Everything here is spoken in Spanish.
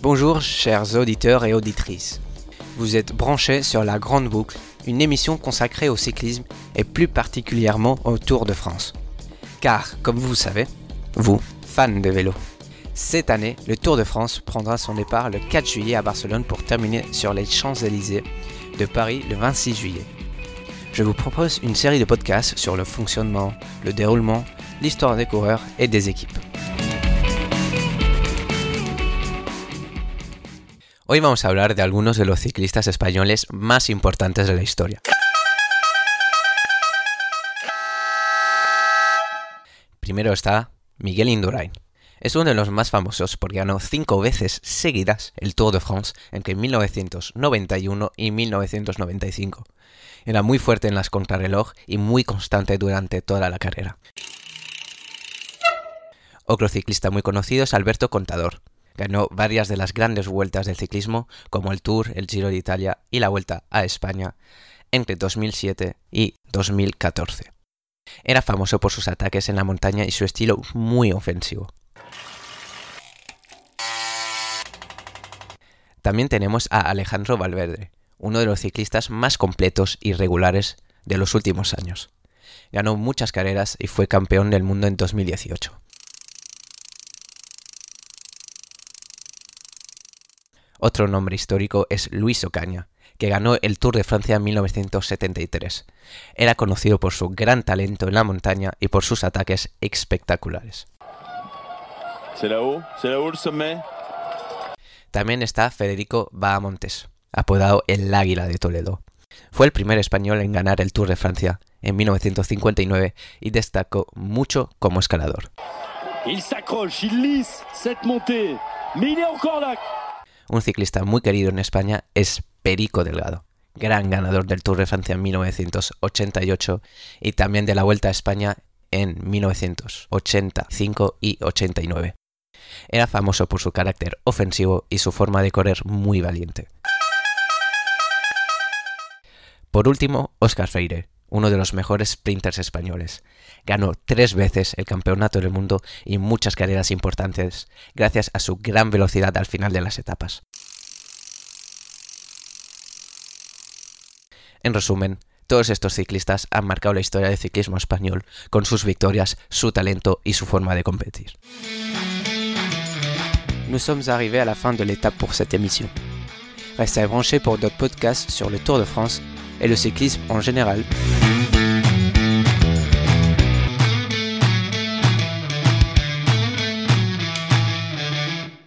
Bonjour chers auditeurs et auditrices. Vous êtes branchés sur La Grande Boucle, une émission consacrée au cyclisme et plus particulièrement au Tour de France. Car, comme vous savez, vous, fans de vélo, cette année, le Tour de France prendra son départ le 4 juillet à Barcelone pour terminer sur les Champs-Élysées de Paris le 26 juillet. Je vous propose une série de podcasts sur le fonctionnement, le déroulement, l'histoire des coureurs et des équipes. Hoy vamos a hablar de algunos de los ciclistas españoles más importantes de la historia. Primero está Miguel Indurain. Es uno de los más famosos porque ganó 5 veces seguidas el Tour de France entre 1991 y 1995. Era muy fuerte en las contrarreloj y muy constante durante toda la carrera. Otro ciclista muy conocido es Alberto Contador. Ganó varias de las grandes vueltas del ciclismo, como el Tour, el Giro de Italia y la Vuelta a España, entre 2007 y 2014. Era famoso por sus ataques en la montaña y su estilo muy ofensivo. También tenemos a Alejandro Valverde, uno de los ciclistas más completos y regulares de los últimos años. Ganó muchas carreras y fue campeón del mundo en 2018. Otro nombre histórico es Luis Ocaña, que ganó el Tour de Francia en 1973. Era conocido por su gran talento en la montaña y por sus ataques espectaculares. C'est là-haut le sommet. También está Federico Bahamontes, apodado el Águila de Toledo. Fue el primer español en ganar el Tour de Francia en 1959 y destacó mucho como escalador. Il s'accroche, il lisse cette montée, mais il est encore là. Un ciclista muy querido en España es Perico Delgado, gran ganador del Tour de Francia en 1988 y también de la Vuelta a España en 1985 y 89. Era famoso por su carácter ofensivo y su forma de correr muy valiente. Por último, Óscar Freire, uno de los mejores sprinters españoles. Ganó 3 veces el Campeonato del Mundo y muchas carreras importantes gracias a su gran velocidad al final de las etapas. En resumen, todos estos ciclistas han marcado la historia del ciclismo español con sus victorias, su talento y su forma de competir. Nous sommes arrivés à la fin de l'étape pour cette émission. Restez branchés pour d'autres podcasts sur le Tour de France et le cyclisme en général.